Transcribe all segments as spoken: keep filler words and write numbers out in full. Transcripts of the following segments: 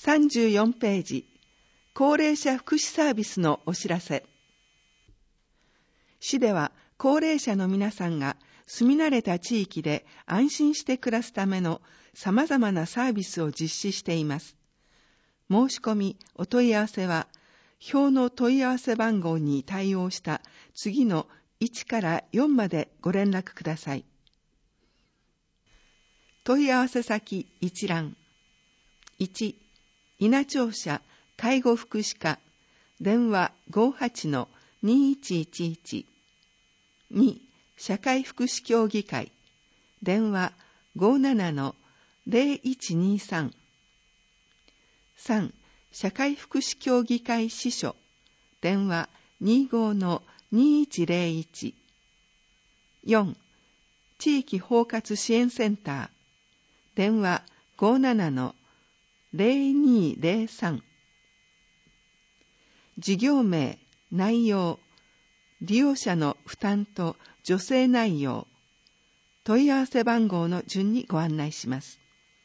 さんじゅうよんページ、高齢者福祉サービスのお知らせ。市では高齢者の皆さんが住み慣れた地域で安心して暮らすための様々なサービスを実施しています。申し込み、お問い合わせは、表の問い合わせ番号に対応した次のいちからよんまでご連絡ください。問い合わせ先一覧。いち、稲庁舎介護福祉課、電話 ごーはちのにいちいちいち。に、社会福祉協議会、電話 ごーななのぜろいちにさん。さん、社会福祉協議会支所、電話 にじゅうごのにいちぜろいち。よん、地域包括支援センター、電話 ごーななのぜろにぜろさん。事業名、内容、利用者の負担と助成内容、問い合わせ番号の順にご案内します。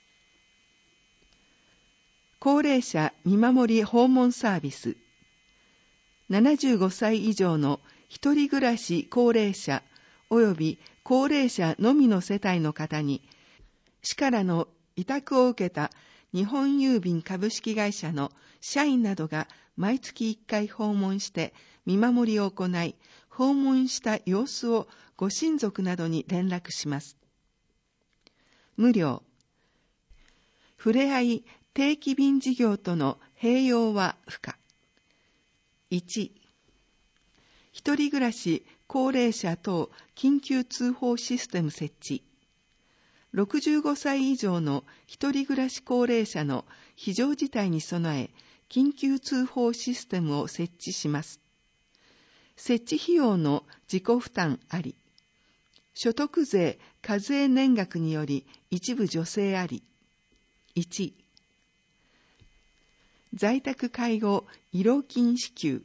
高齢者見守り訪問サービス。ななじゅうごさい以上の一人暮らし高齢者及び高齢者のみの世帯の方に、市からの委託を受けた日本郵便株式会社の社員などが毎月いっかい訪問して見守りを行い、訪問した様子をご親族などに連絡します。無料。ふれあい定期便事業との併用は不可。いち、一人暮らし高齢者等緊急通報システム設置。ろくじゅうごさい以上の一人暮らし高齢者の非常事態に備え、緊急通報システムを設置します。設置費用の自己負担あり。所得税課税年額により一部助成あり。いち、在宅介護慰労金支給。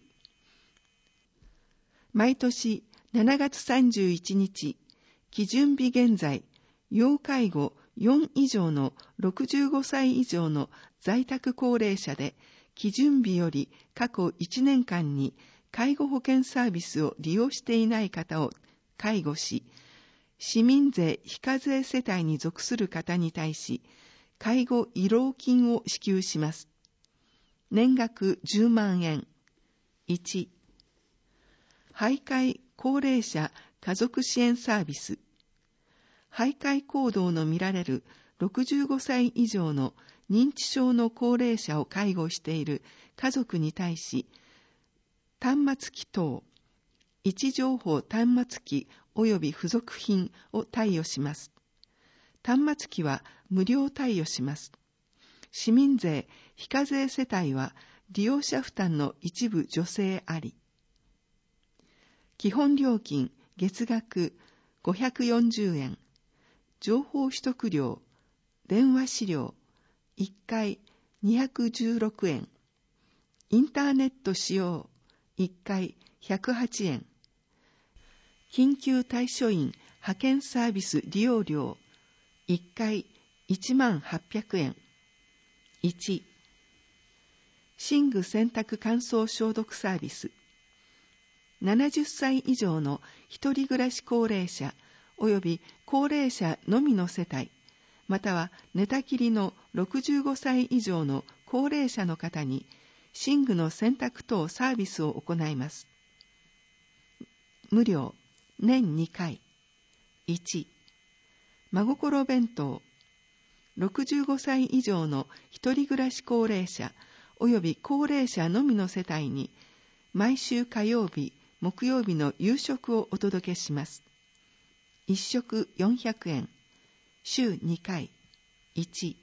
毎年しちがつさんじゅういちにち、基準日現在、要介護よん以上のろくじゅうごさい以上の在宅高齢者で、基準日より過去いちねんかんに介護保険サービスを利用していない方を介護し、市民税非課税世帯に属する方に対し、介護慰労金を支給します。年額じゅうまんえん。いち、徘徊高齢者家族支援サービス。徘徊行動の見られるろくじゅうごさい以上の認知症の高齢者を介護している家族に対し、端末機等、位置情報端末機及び付属品を貸与します。端末機は無料貸与します。市民税非課税世帯は利用者負担の一部助成あり。基本料金月額ごひゃくよんじゅうえん。情報取得料、電話資料、いっかいにひゃくじゅうろくえん。インターネット使用、いっかいひゃくはちえん。緊急対処員派遣サービス利用料、いっかいいちまんはっぴゃくえん。いち、寝具洗濯乾燥消毒サービス。ななじゅっさい以上の一人暮らし高齢者及び高齢者のみの世帯、または寝たきりのろくじゅうごさい以上の高齢者の方に寝具の洗濯等サービスを行います。無料、年にかい。いち、真心弁当。ろくじゅうごさい以上の一人暮らし高齢者及び高齢者のみの世帯に毎週火曜日、木曜日の夕食をお届けします。一食よんひゃくえん。週にかい。いち、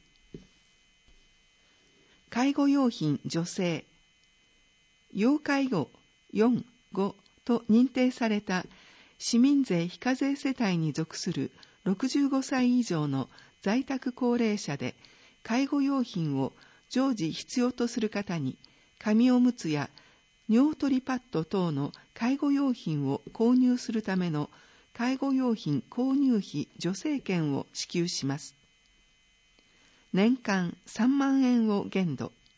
介護用品助成。要介護よん、ごと認定された市民税非課税世帯に属するろくじゅうごさい以上の在宅高齢者で介護用品を常時必要とする方に紙おむつや尿取りパッド等の介護用品を購入するための介護用品購入費助成券を支給します。年間さんまんえんを限度。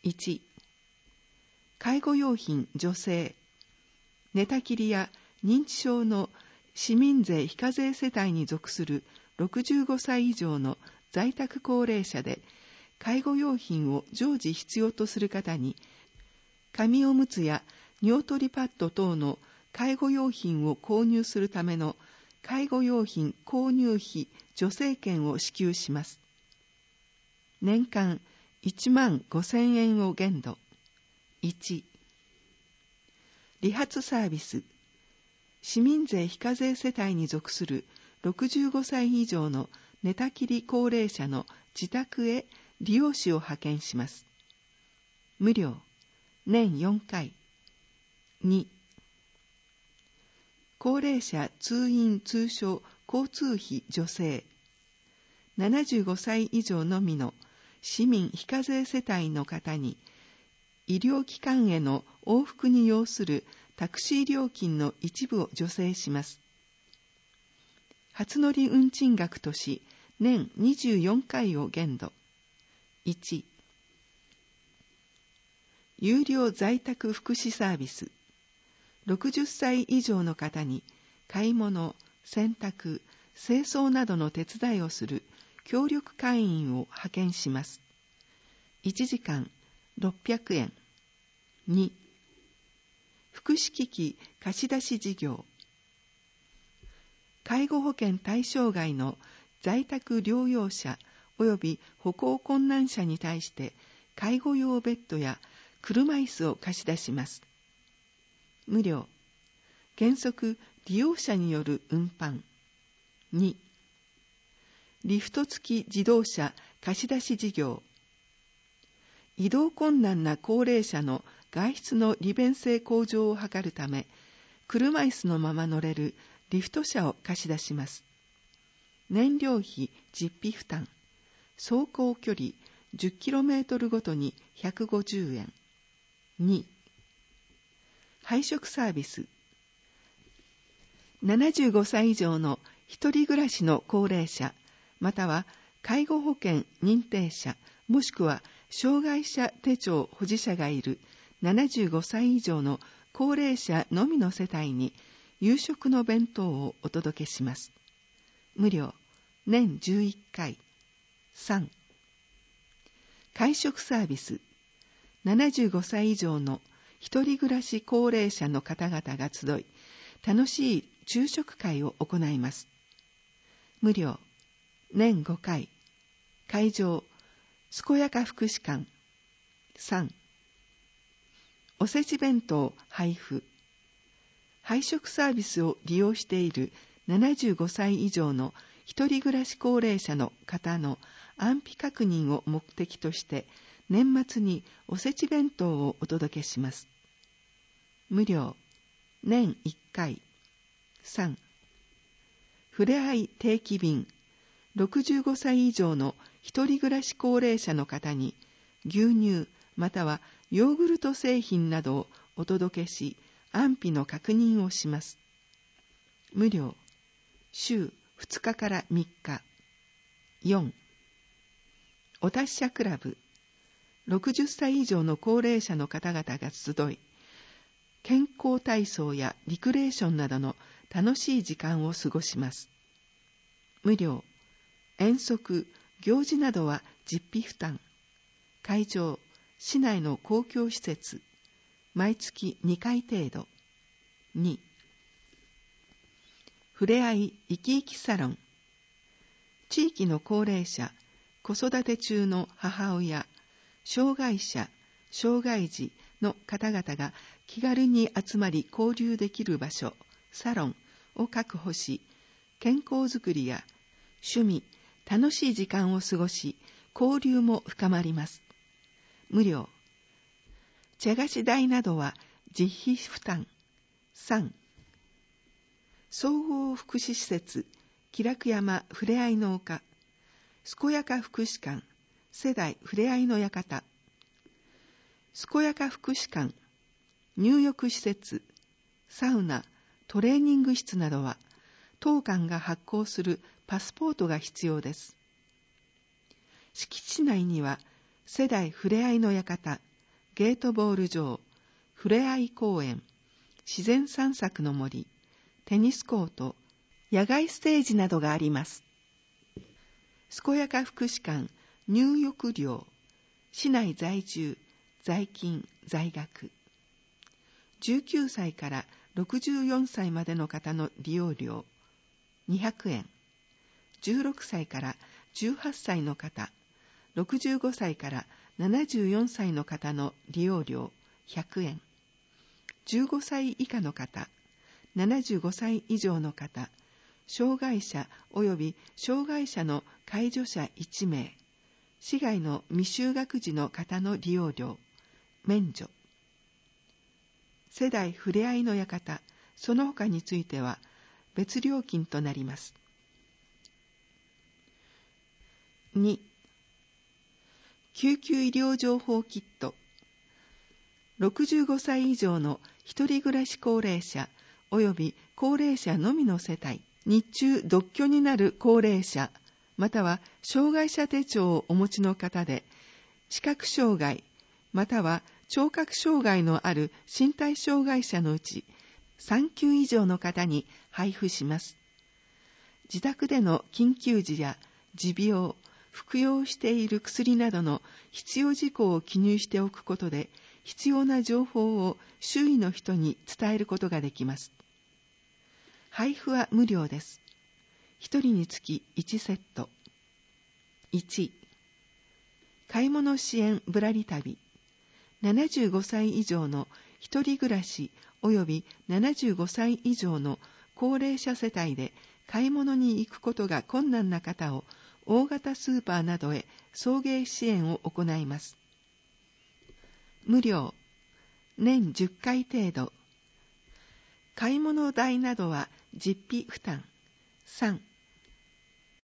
いち、介護用品助成、寝たきりや認知症の市民税非課税世帯に属するろくじゅうごさい以上の在宅高齢者で、介護用品を常時必要とする方に、紙おむつや尿取りパッド等の介護用品を購入するための介護用品購入費助成券を支給します。年間いちまんごせんえんを限度。いち、理髪サービス。市民税非課税世帯に属するろくじゅうごさい以上の寝たきり高齢者の自宅へ理容師を派遣します。無料、年よんかい。に、高齢者通院通所交通費助成。ななじゅうごさい以上のみの市民非課税世帯の方に、医療機関への往復に要するタクシー料金の一部を助成します。初乗り運賃額とし、年にじゅうよんかいを限度。いち、有料在宅福祉サービス。ろくじゅっさい以上の方に、買い物、洗濯、清掃などの手伝いをする協力会員を派遣します。いちじかんろっぴゃくえん。に、福祉機器貸し出し事業。介護保険対象外の在宅療養者及び歩行困難者に対して介護用ベッドや車椅子を貸し出します。無料。原則利用者による運搬。に、リフト付き自動車貸し出し事業。移動困難な高齢者の外出の利便性向上を図るため、車椅子のまま乗れるリフト車を貸し出します。燃料費実費負担。走行距離 じゅっキロメートル ごとにひゃくごじゅうえん。に、配食サービス。ななじゅうごさい以上の一人暮らしの高齢者、または介護保険認定者、もしくは障害者手帳保持者がいるななじゅうごさい以上の高齢者のみの世帯に夕食の弁当をお届けします。無料、年じゅういっかい。さん、会食サービス。ななじゅうごさい以上の一人暮らし高齢者の方々が集い、楽しい昼食会を行います。無料、年ごかい。会場、健やか福祉館。さん、おせち弁当配布。配食サービスを利用しているななじゅうごさい以上の一人暮らし高齢者の方の安否確認を目的として年末におせち弁当をお届けします。無料、年いっかい。さん、ふれあい定期便。ろくじゅうごさい以上の一人暮らし高齢者の方に牛乳またはヨーグルト製品などをお届けし、安否の確認をします。無料、週ふつかからみっか。よん、お達者クラブ。ろくじゅっさい以上の高齢者の方々が集い、健康体操やリクレーションなどの楽しい時間を過ごします。無料、遠足、行事などは実費負担。会場、市内の公共施設。毎月にかい程度。に、ふれあい生き生きサロン。地域の高齢者、子育て中の母親、障害者、障害児の方々が気軽に集まり交流できる場所、サロンを確保し、健康づくりや趣味、楽しい時間を過ごし、交流も深まります。無料。茶菓子代などは実費負担。さん、総合福祉施設、気楽山ふれあいの丘、健やか福祉館、世代ふれあいの館、健やか福祉館、入浴施設、サウナ、トレーニング室などは、当館が発行するパスポートが必要です。敷地内には、世代ふれあいの館、 ゲートボール場、ふれあい公園、自然散策の森、テニスコート、野外ステージなどがあります。健やか福祉館、入浴料、市内在住、在勤、在学。じゅうきゅうさいからろくじゅうよんさいまでの方の利用料、にひゃくえん。じゅうろくさいからじゅうはっさいの方、ろくじゅうごさいからななじゅうよんさいの方の利用料、ひゃくえん。じゅうごさい以下の方、ななじゅうごさい以上の方、障害者及び障害者の介助者いちめい、市外の未就学児の方の利用料、免除。世代ふれあいの館、その他については別料金となります。に、救急医療情報キット。ろくじゅうごさい以上の一人暮らし高齢者及び高齢者のみの世帯、日中独居になる高齢者、または障害者手帳をお持ちの方で、視覚障害、または聴覚障害のある身体障害者のうちさんきゅう以上の方に配布します。自宅での緊急時や持病、服用している薬などの必要事項を記入しておくことで、必要な情報を周囲の人に伝えることができます。配布は無料です。ひとりにつきいちセット。いち、買い物支援ぶらり旅。ななじゅうごさい以上の一人暮らし及びななじゅうごさい以上の高齢者世帯で買い物に行くことが困難な方を大型スーパーなどへ送迎支援を行います。無料、年じゅっかい程度。買い物代などは実費負担。さん、